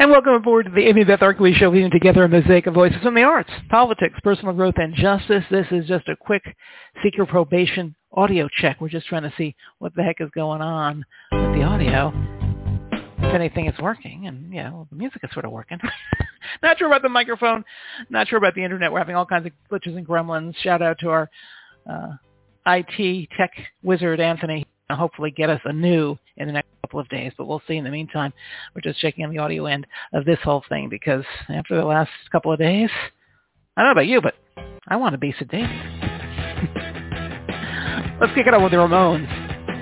And welcome aboard to the Amy Beth Arkley Show, weaving together a mosaic of voices from the arts, politics, personal growth, and justice. This is just a quick secret probation audio check. We're just trying to see what the heck is going on with the audio. If anything is working, and well, the music is sort of working. Not sure about the microphone, not sure about the internet. We're having all kinds of glitches and gremlins. Shout out to our IT tech wizard, Anthony. He'll hopefully get us a new in the next couple of days, but we'll see. In the meantime, we're just checking on the audio end of this whole thing because after the last couple of days, I don't know about you, but I want to be sedated. Let's kick it up with the Ramones.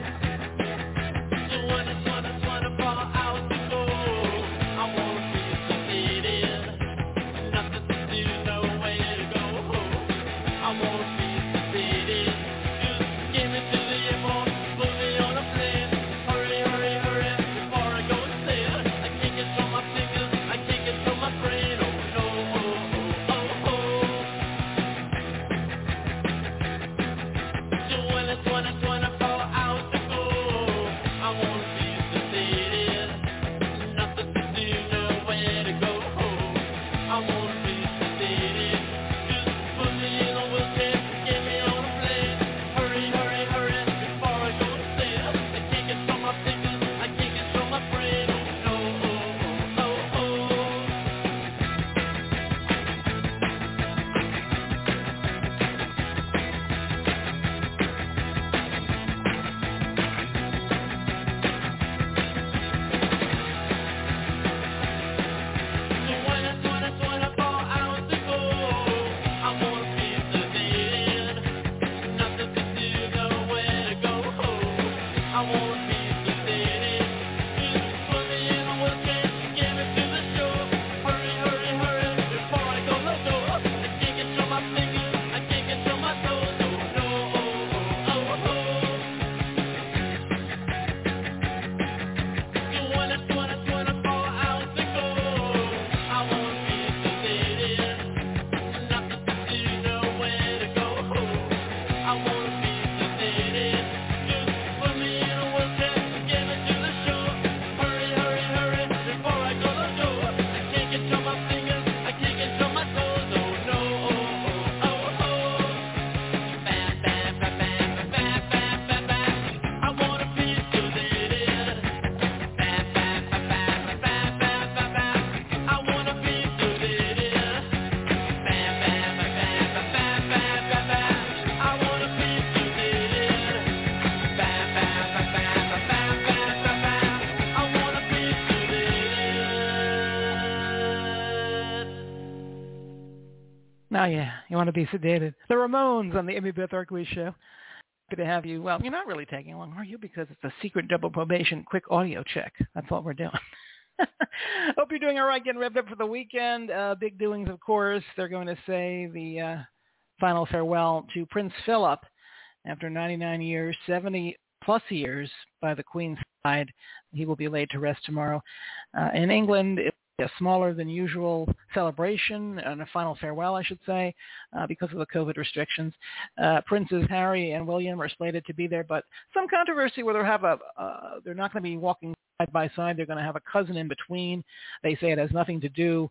Oh, yeah, you want to be sedated. The Ramones on the Amy Beth Arkley Show. Good to have you. Well, you're not really taking long, are you? Because it's a secret double probation quick audio check. That's what we're doing. Hope you're doing all right, getting revved up for the weekend. Big doings, of course. They're going to say the final farewell to Prince Philip after 99 years, 70-plus years by the Queen's side. He will be laid to rest tomorrow. In England, a smaller than usual celebration and a final farewell, I should say, because of the COVID restrictions. Princes Harry and William are slated to be there, but some controversy where they're not going to be walking side by side. They're going to have a cousin in between. They say it has nothing to do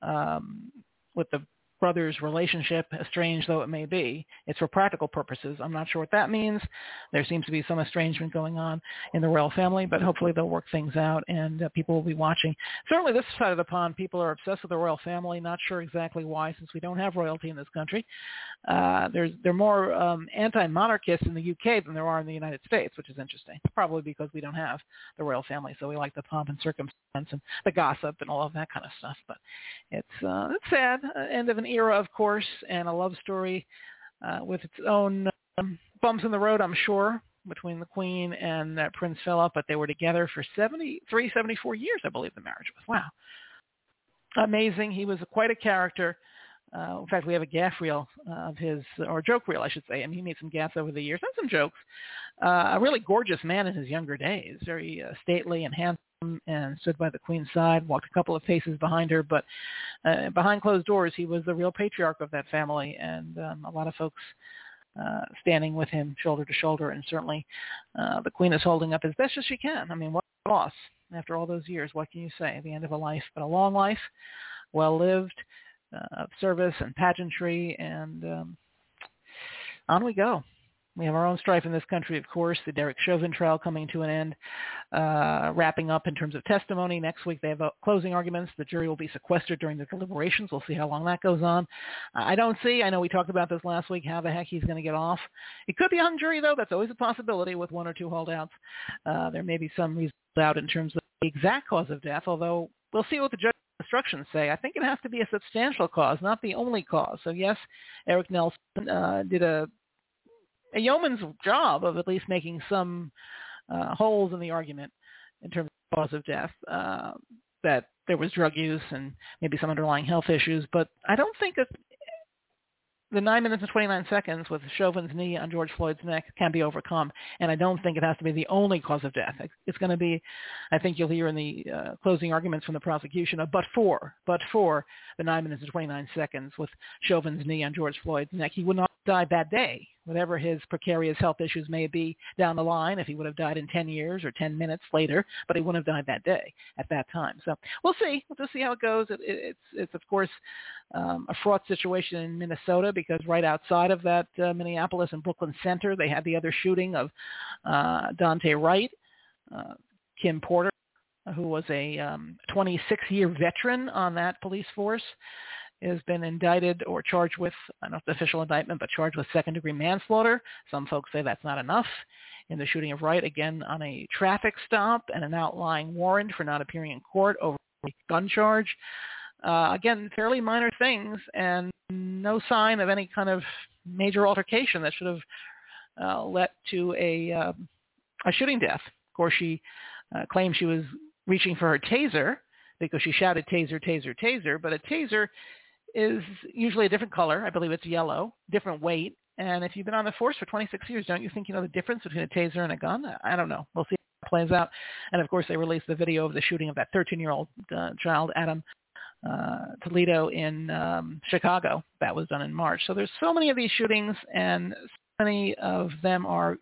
with the brothers' relationship, estranged though it may be. It's for practical purposes. I'm not sure what that means. There seems to be some estrangement going on in the royal family, but hopefully they'll work things out and people will be watching. Certainly this side of the pond, people are obsessed with the royal family. Not sure exactly why, since we don't have royalty in this country. They're more anti-monarchists in the UK than there are in the United States, which is interesting. Probably because we don't have the royal family, so we like the pomp and circumstance and the gossip and all of that kind of stuff. But it's sad. End of an era, of course, and a love story with its own bumps in the road, I'm sure, between the Queen and Prince Philip. But they were together for 74 years, I believe the marriage was. Wow. Amazing. He was quite a character. In fact, we have a gaffe reel of his, or joke reel, I should say. I mean, he made some gaffes over the years and some jokes. A really gorgeous man in his younger days, very stately and handsome, and stood by the Queen's side, walked a couple of paces behind her, but behind closed doors, he was the real patriarch of that family, and a lot of folks standing with him shoulder to shoulder, and certainly the Queen is holding up as best as she can. I mean, what a loss. after all those years. What can you say? The end of a life, but a long life, well-lived, of service and pageantry, and on we go. We have our own strife in this country, of course. The Derek Chauvin trial coming to an end, wrapping up in terms of testimony. Next week they have closing arguments. The jury will be sequestered during the deliberations. We'll see how long that goes on. I know we talked about this last week, how the heck he's going to get off. It could be hung jury, though. That's always a possibility with one or two holdouts. There may be some reasons out in terms of the exact cause of death, although we'll see what the judge's instructions say. I think it has to be a substantial cause, not the only cause. So, yes, Eric Nelson did a yeoman's job of at least making some holes in the argument in terms of cause of death, that there was drug use and maybe some underlying health issues. But I don't think that the 9 minutes and 29 seconds with Chauvin's knee on George Floyd's neck can be overcome. And I don't think it has to be the only cause of death. It's going to be, I think you'll hear in the closing arguments from the prosecution, but for the 9 minutes and 29 seconds with Chauvin's knee on George Floyd's neck, he would not die that day, whatever his precarious health issues may be down the line, if he would have died in 10 years or 10 minutes later, but he wouldn't have died that day at that time. So we'll see. We'll just see how it goes. It's of course, a fraught situation in Minnesota, because right outside of that Minneapolis and Brooklyn Center, they had the other shooting of Dante Wright, Kim Porter, who was a 26-year veteran on that police force, has been indicted or charged with, I don't know if it's official indictment, but charged with second-degree manslaughter. Some folks say that's not enough. In the shooting of Wright, again, on a traffic stop and an outlying warrant for not appearing in court over a gun charge. Again, fairly minor things, and no sign of any kind of major altercation that should have led to a shooting death. Of course, she claimed she was reaching for her taser because she shouted, "Taser, taser, taser," but a taser is usually a different color. I believe it's yellow, different weight. And if you've been on the force for 26 years, don't you think you know the difference between a taser and a gun? I don't know. We'll see how it plays out. And, of course, they released the video of the shooting of that 13-year-old child, Adam Toledo, in Chicago. That was done in March. So there's so many of these shootings, and so many of them are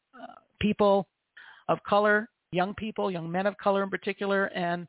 people of color, young people, young men of color in particular, and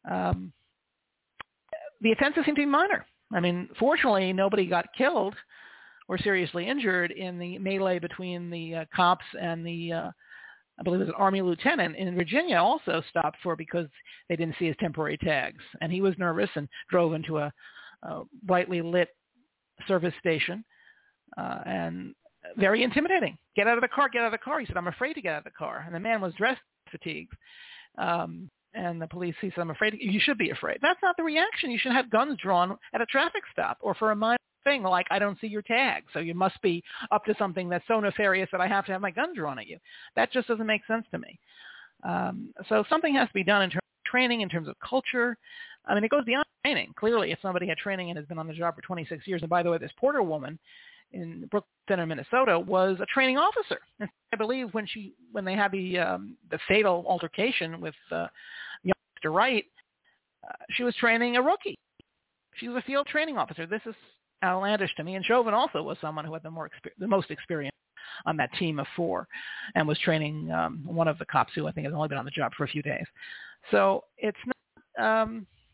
the offenses seem to be minor. I mean, fortunately, nobody got killed or seriously injured in the melee between the cops and the, I believe it was an Army lieutenant in Virginia, also stopped because they didn't see his temporary tags. And he was nervous and drove into a brightly lit service station, and very intimidating. Get out of the car, get out of the car. He said, "I'm afraid to get out of the car." And the man was dressed fatigued. And the police, he said, "I'm afraid." You should be afraid. That's not the reaction. You should have guns drawn at a traffic stop or for a minor thing like, "I don't see your tag, so you must be up to something that's so nefarious that I have to have my gun drawn at you." That just doesn't make sense to me. So something has to be done in terms of training, in terms of culture. I mean, it goes beyond training. Clearly, if somebody had training and has been on the job for 26 years, and by the way, this Porter woman in Brooklyn Center, Minnesota, was a training officer. And I believe when they had the fatal altercation with young Mr. Wright, she was training a rookie. She was a field training officer. This is outlandish to me. And Chauvin also was someone who had the most experience on that team of four, and was training one of the cops who I think has only been on the job for a few days. So it's not.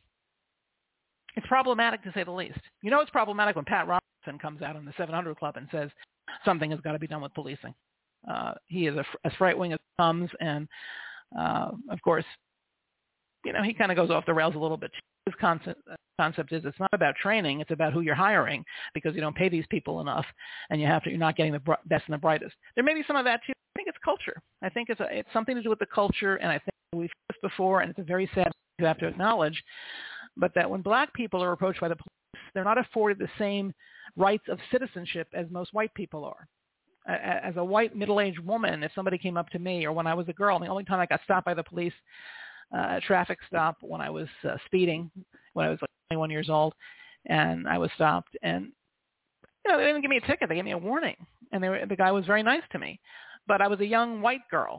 It's problematic to say the least. You know, it's problematic when Pat Robertson comes out on the 700 Club and says something has got to be done with policing. He is as right-wing as it comes, and of course, you know, he kind of goes off the rails a little bit. His concept is it's not about training; it's about who you're hiring, because you don't pay these people enough, and you're not getting the best and the brightest. There may be some of that too. I think it's culture. I think it's something to do with the culture, and I think we've heard this before, and it's a very sad thing to have to acknowledge. But that when black people are approached by the police, they're not afforded the same rights of citizenship as most white people are. As a white middle-aged woman, if somebody came up to me, or when I was a girl, the only time I got stopped by the police, a traffic stop when I was speeding, when I was like 21 years old, and I was stopped, and you know, they didn't give me a ticket, they gave me a warning, and the guy was very nice to me, but I was a young white girl.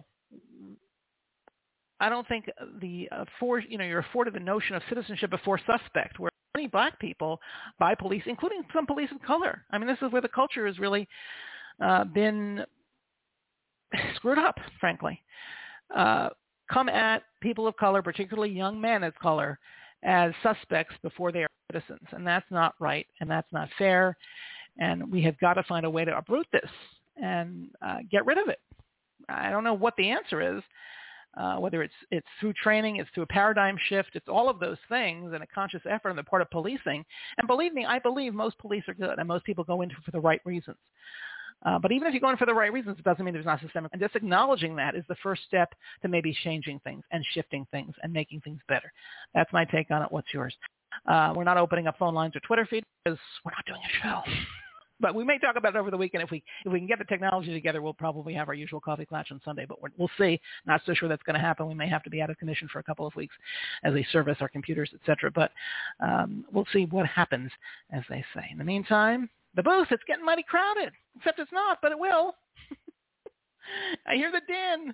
I don't think you're afforded the notion of citizenship before suspect, where many black people by police, including some police of color. I mean, this is where the culture has really been screwed up, frankly. come at people of color, particularly young men of color, as suspects before they are citizens. And that's not right, and that's not fair. And we have got to find a way to uproot this and get rid of it. I don't know what the answer is, whether it's through training, it's through a paradigm shift, it's all of those things and a conscious effort on the part of policing. And believe me, I believe most police are good and most people go into it for the right reasons. But even if you go in for the right reasons, it doesn't mean there's not systemic. And just acknowledging that is the first step to maybe changing things and shifting things and making things better. That's my take on it. What's yours? We're not opening up phone lines or Twitter feed because we're not doing a show. But we may talk about it over the weekend. If we can get the technology together, we'll probably have our usual coffee clutch on Sunday. But we'll see. Not so sure that's going to happen. We may have to be out of commission for a couple of weeks as they service our computers, etc. But we'll see what happens, as they say. In the meantime, the booth, it's getting mighty crowded. Except it's not, but it will. I hear the din.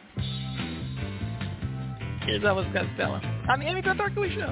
Here's Elvis Costello on the Amy Beth Berkley Show.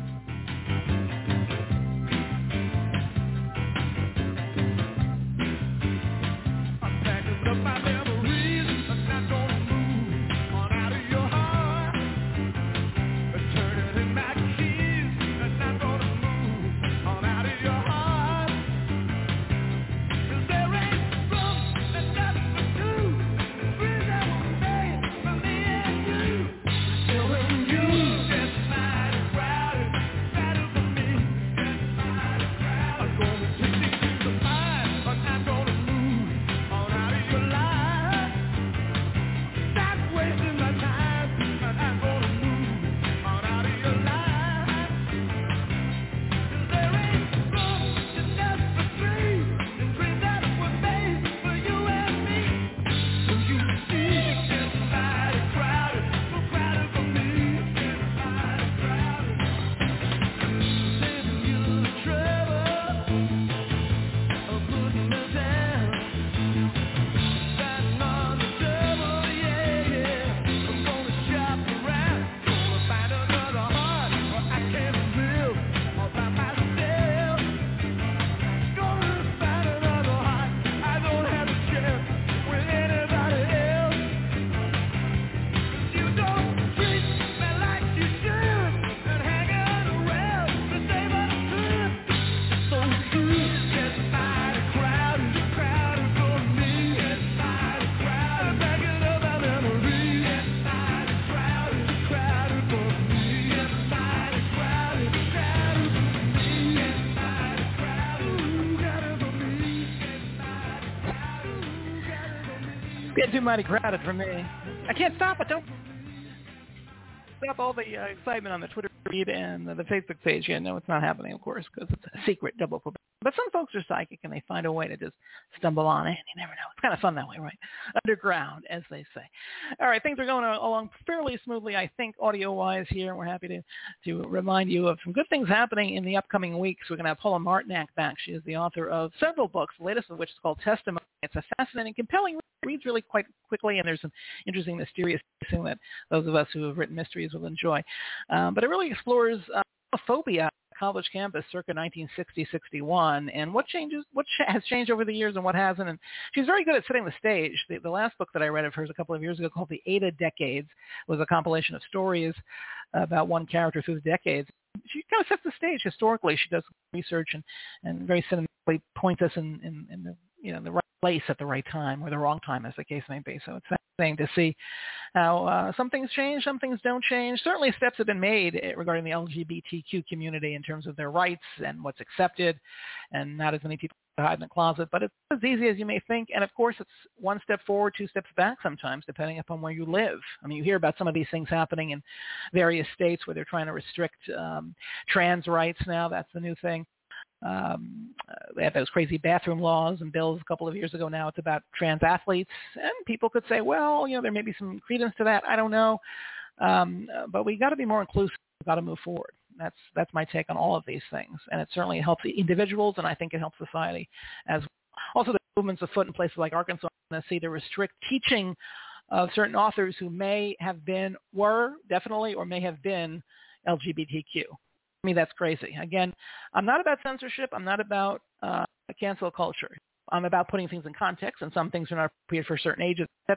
Getting too mighty crowded for me. I can't stop it. Don't stop all the excitement on the Twitter feed and the Facebook page. Yeah, no, it's not happening, of course, because it's a secret double probation. But some folks are psychic and they find a way to just stumble on it. You never know. It's kind of fun that way, right? Underground, as they say. All right, things are going along fairly smoothly, I think, audio-wise here. We're happy to remind you of some good things happening in the upcoming weeks. We're going to have Paula Martinac back. She is the author of several books, the latest of which is called Testimony. It's a fascinating, compelling read. It reads really quite quickly, and there's some interesting, mysterious thing that those of us who have written mysteries will enjoy. But it really explores phobia college campus circa 1960-61 and what has changed over the years and what hasn't. And she's very good at setting the stage. The last book that I read of hers a couple of years ago called The Ada Decades was a compilation of stories about one character through the decades. She kind of sets the stage historically. She does research and very cinematically points us in the right place at the right time or the wrong time, as the case may be. So it's fascinating to see how some things change, some things don't change. Certainly steps have been made regarding the LGBTQ community in terms of their rights and what's accepted, and not as many people hide in the closet, but it's as easy as you may think. And of course, it's one step forward, two steps back sometimes, depending upon where you live. I mean, you hear about some of these things happening in various states where they're trying to restrict trans rights now. That's the new thing. They have those crazy bathroom laws and bills a couple of years ago. Now it's about trans athletes, and people could say, well, there may be some credence to that. I don't know. But we got to be more inclusive. We've got to move forward. That's my take on all of these things. And it certainly helps the individuals, and I think it helps society as well. Also, the movements afoot in places like Arkansas and Tennessee to restrict teaching of certain authors who may have been, were definitely, or may have been LGBTQ. I mean, that's crazy. Again, I'm not about censorship. I'm not about cancel culture. I'm about putting things in context, and some things are not appropriate for certain ages, etc. I get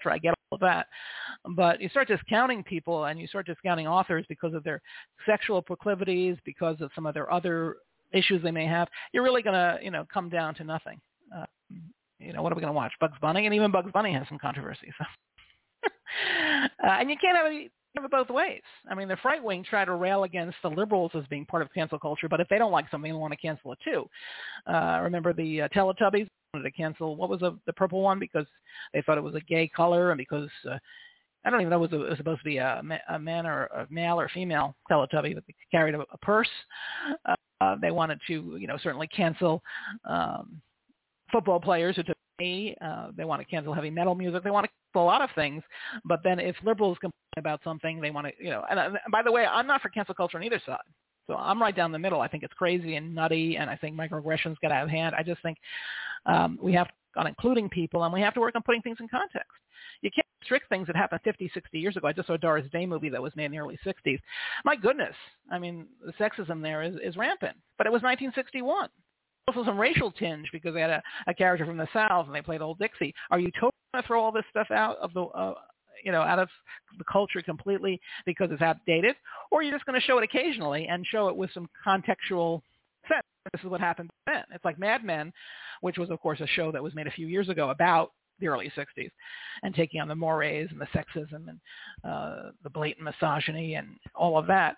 of that. But you start discounting people and you start discounting authors because of their sexual proclivities, because of some of their other issues they may have, you're really going to, come down to nothing. What are we going to watch? Bugs Bunny? And even Bugs Bunny has some controversy. So. And you can't have it both ways. I mean, the right wing try to rail against the liberals as being part of cancel culture, but if they don't like something, they want to cancel it too. Remember the Teletubbies wanted to cancel, what was the purple one? Because they thought it was a gay color, and because I don't even know if it was supposed to be a man or a male or female Teletubby, but they carried a purse. They wanted to, certainly cancel football players who took knee. They want to cancel heavy metal music. They want to cancel a lot of things. But then if liberals complain about something, they want to, and by the way, I'm not for cancel culture on either side. So I'm right down the middle. I think it's crazy and nutty, and I think microaggressions get out of hand. I just think we have to work on including people, and we have to work on putting things in context. You can't restrict things that happened 50, 60 years ago. I just saw a Doris Day movie that was made in the early 60s. My goodness. I mean, the sexism there is rampant. But it was 1961. Also some racial tinge because they had a character from the South and they played Old Dixie. Are you totally going to throw all this stuff out of the out of the culture completely because it's outdated, or are you just going to show it occasionally and show it with some contextual sense? This is what happened then. It's like Mad Men, which was of course a show that was made a few years ago about the early 60s and taking on the mores and the sexism and the blatant misogyny and all of that.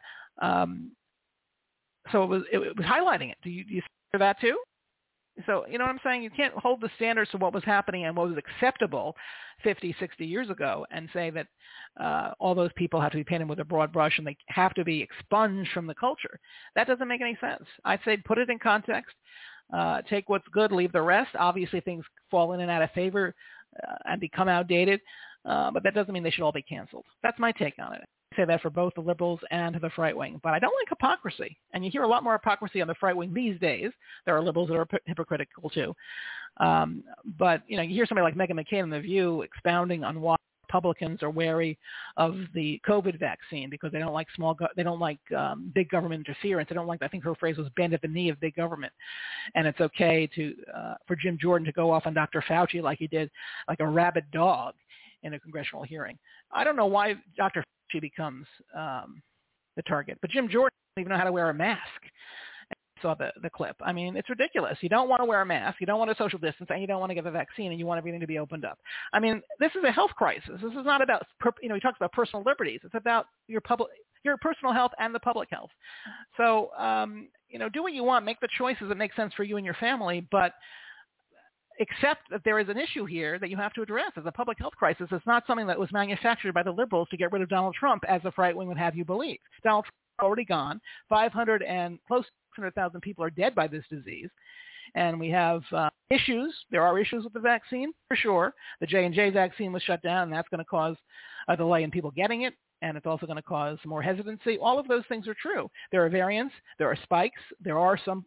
So it was highlighting it. Do you see that too? So, you know what I'm saying? You can't hold the standards to what was happening and what was acceptable 50, 60 years ago and say that all those people have to be painted with a broad brush and they have to be expunged from the culture. That doesn't make any sense. I'd say put it in context. Take what's good, leave the rest. Obviously, things fall in and out of favor and become outdated, but that doesn't mean they should all be canceled. That's my take on it. I say that for both the liberals and the right wing. But I don't like hypocrisy. And you hear a lot more hypocrisy on the right wing these days. There are liberals that are hypocritical too. But, you hear somebody like Meghan McCain in The View expounding on why Republicans are wary of the COVID vaccine because they don't like big government interference. They don't like, I think her phrase was, bend at the knee of big government. And it's okay for Jim Jordan to go off on Dr. Fauci like he did, like a rabid dog in a congressional hearing. I don't know why Dr. Fauci becomes the target, but Jim Jordan doesn't even know how to wear a mask. Saw the clip. I mean, it's ridiculous. You don't want to wear a mask, you don't want to social distance, and you don't want to get the vaccine, and you want everything to be opened up. I mean, this is a health crisis. This is not about, he talks about personal liberties. It's about your personal health and the public health. So, do what you want, make the choices that make sense for you and your family, but accept that there is an issue here that you have to address. As a public health crisis, it's not something that was manufactured by the liberals to get rid of Donald Trump, as the right wing would have you believe. Donald Trump is already gone. 500 and close to 600,000 people are dead by this disease. And we have issues. There are issues with the vaccine, for sure. The J&J vaccine was shut down, and that's going to cause a delay in people getting it. And it's also going to cause more hesitancy. All of those things are true. There are variants. There are spikes. There are some,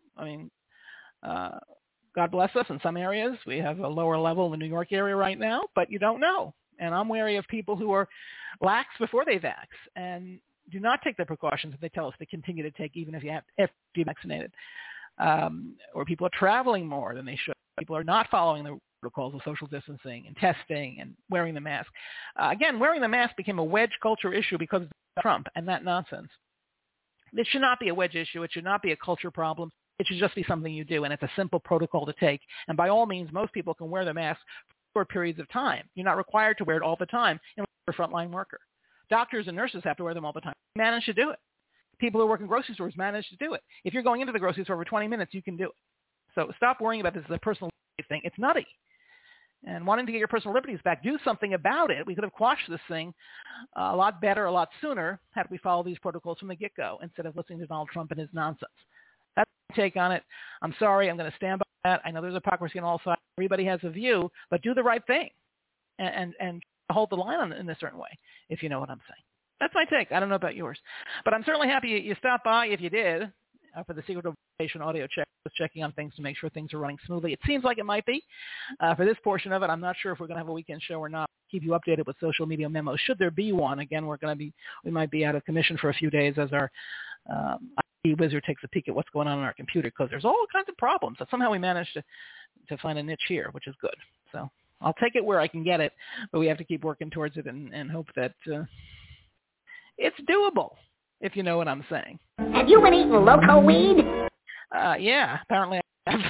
God bless us, in some areas. We have a lower level in the New York area right now, but you don't know. And I'm wary of people who are lax before they vax and do not take the precautions that they tell us to continue to take, even if you have to be vaccinated. Or people are traveling more than they should. People are not following the protocols of social distancing and testing and wearing the mask. Again, wearing the mask became a wedge culture issue because of Trump and that nonsense. It should not be a wedge issue. It should not be a culture problem. It should just be something you do, and it's a simple protocol to take. And by all means, most people can wear the mask for periods of time. You're not required to wear it all the time unless you're a frontline worker. Doctors and nurses have to wear them all the time. They manage to do it. People who work in grocery stores manage to do it. If you're going into the grocery store for 20 minutes, you can do it. So stop worrying about this as a personal thing. It's nutty. And wanting to get your personal liberties back, do something about it. We could have quashed this thing a lot better, a lot sooner, had we followed these protocols from the get-go instead of listening to Donald Trump and his nonsense. That's my take on it. I'm sorry. I'm going to stand by that. I know there's hypocrisy on all sides. Everybody has a view, but do the right thing and hold the line in a certain way, if you know what I'm saying. That's my take. I don't know about yours. But I'm certainly happy you stopped by, if you did, for the Secret Invasion audio check, just checking on things to make sure things are running smoothly. It seems like it might be. For this portion of it, I'm not sure if we're going to have a weekend show or not. Keep you updated with social media memos. Should there be one, again, we might be out of commission for a few days as our IT wizard takes a peek at what's going on our computer, because there's all kinds of problems. But somehow we managed to find a niche here, which is good. So I'll take it where I can get it, but we have to keep working towards it and hope that it's doable, if you know what I'm saying. Have you been eating loco weed? Yeah, apparently I have.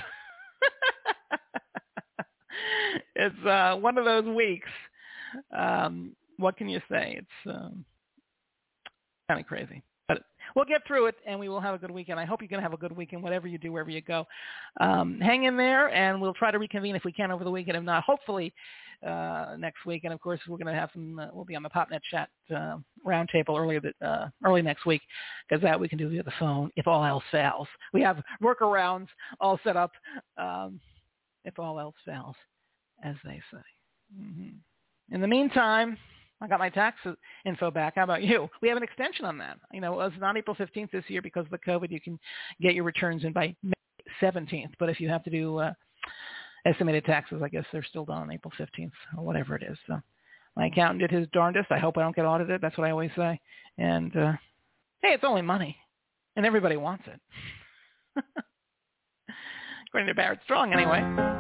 It's one of those weeks. What can you say? It's kind of crazy. But we'll get through it, and we will have a good weekend. I hope you're going to have a good weekend, whatever you do, wherever you go. Hang in there, and we'll try to reconvene if we can over the weekend. If not, hopefully next week. And, of course, we're going to have some we'll be on the PopNet Chat roundtable early next week, because that we can do via the phone if all else fails. We have workarounds all set up if all else fails, as they say. Mm-hmm. In the meantime, I got my tax info back. How about you? We have an extension on that. You know, it's not April 15th this year because of the COVID. You can get your returns in by May 17th. But if you have to do estimated taxes, I guess they're still done on April 15th or whatever it is. So my accountant did his darndest. I hope I don't get audited. That's what I always say. And, hey, it's only money, and everybody wants it. According to Barrett Strong, anyway.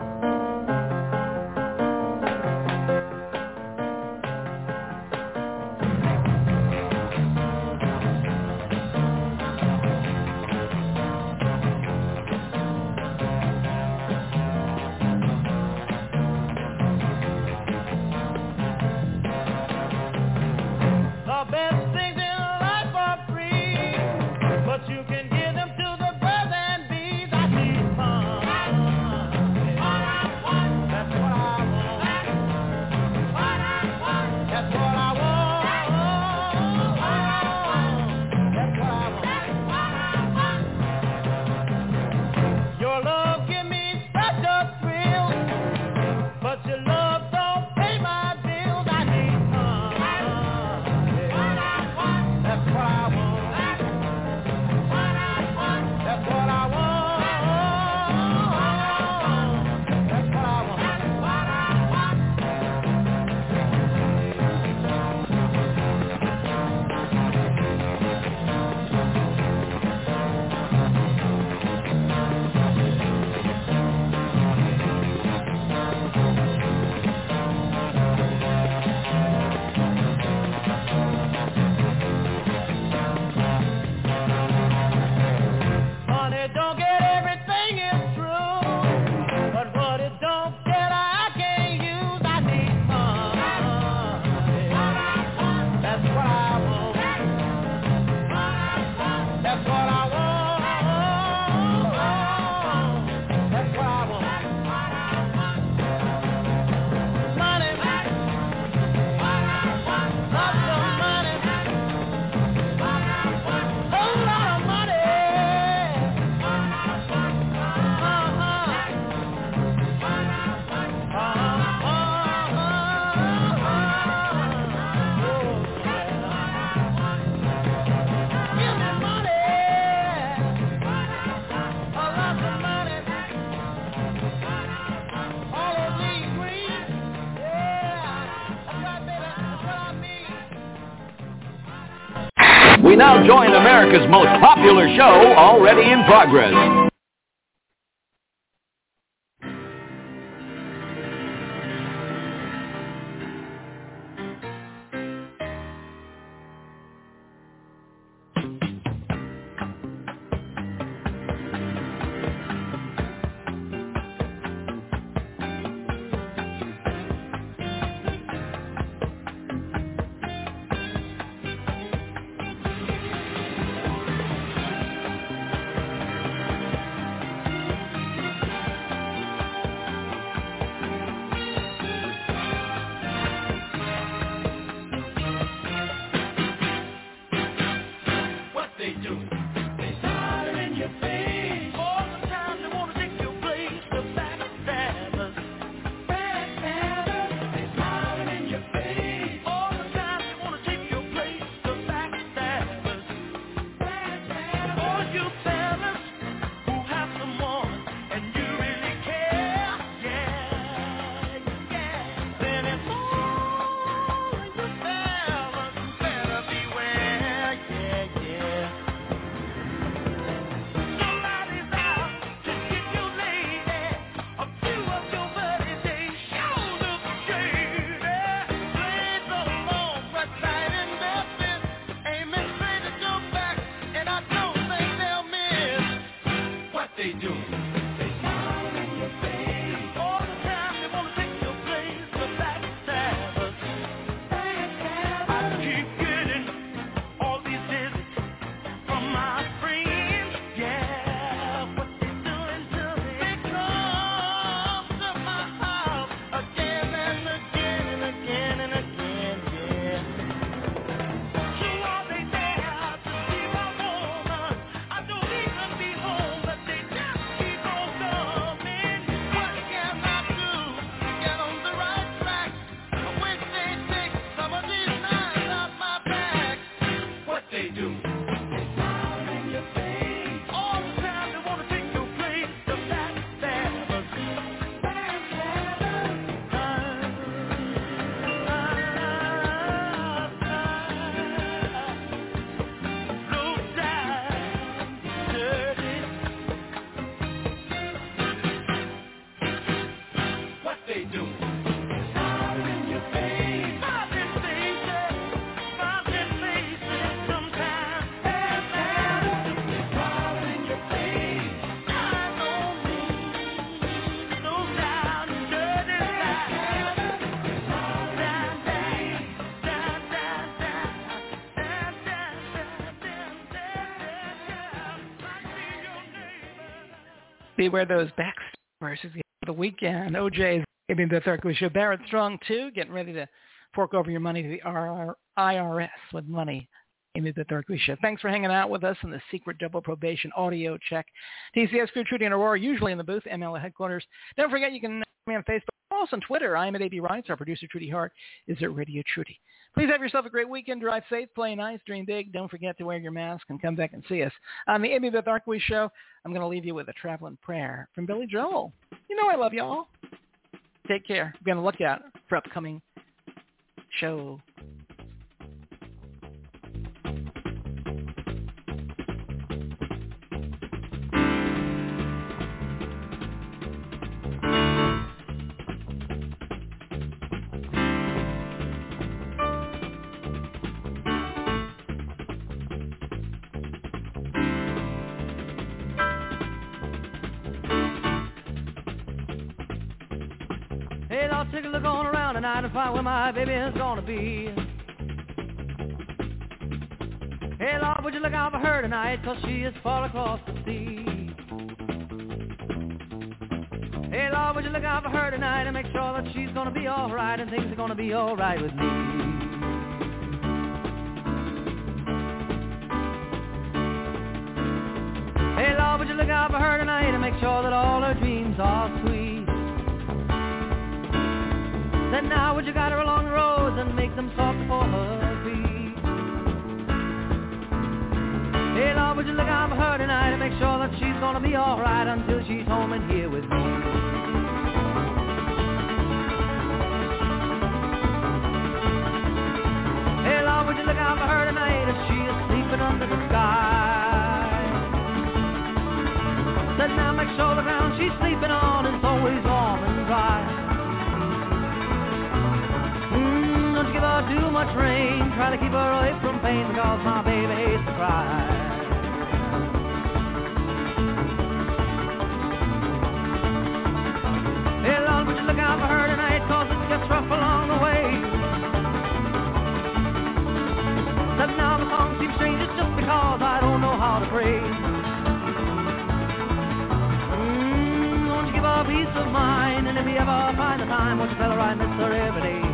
We now join America's most popular show, already in progress. Beware those backstabbers who get the weekend. OJ's giving the Third Show. Barrett Strong, too, getting ready to fork over your money to the IRS with money. Amy the Third Show. Thanks for hanging out with us in the secret double probation audio check. TCS crew, Trudy and Aurora, usually in the booth, ML headquarters. Don't forget you can me on Facebook, also on Twitter. I'm at AB Rights. Our producer, Trudy Hart, is at Radio Trudy. Please have yourself a great weekend. Drive safe, play nice, dream big. Don't forget to wear your mask and come back and see us. On the Amy Beth Arkwee Show, I'm going to leave you with a traveling prayer from Billy Joel. You know I love y'all. Take care. Be on the lookout for upcoming show. Take a look on around tonight and find where my baby is gonna be. Hey Lord, would you look out for her tonight, 'cause she is far across the sea. Hey Lord, would you look out for her tonight and make sure that she's gonna be alright and things are gonna be alright with me. Hey Lord, would you look out for her tonight and make sure that all her dreams are sweet. Then now would you guide her along the roads and make them soft for her feet. Hey Lord, would you look out for her tonight and make sure that she's gonna be alright until she's home and here with me. Hey Lord, would you look out for her tonight if she is sleeping under the sky. Then now make sure the ground she's sleeping on is always warm and dry. Don't give her too much rain, try to keep her away from pain, because my baby hates to cry. Hey Lord, would you look out for her tonight, 'cause it gets rough along the way. But now the song seems strange, it's just because I don't know how to pray. Won't you give her peace of mind, and if you ever find the time, won't you tell her I miss her every day.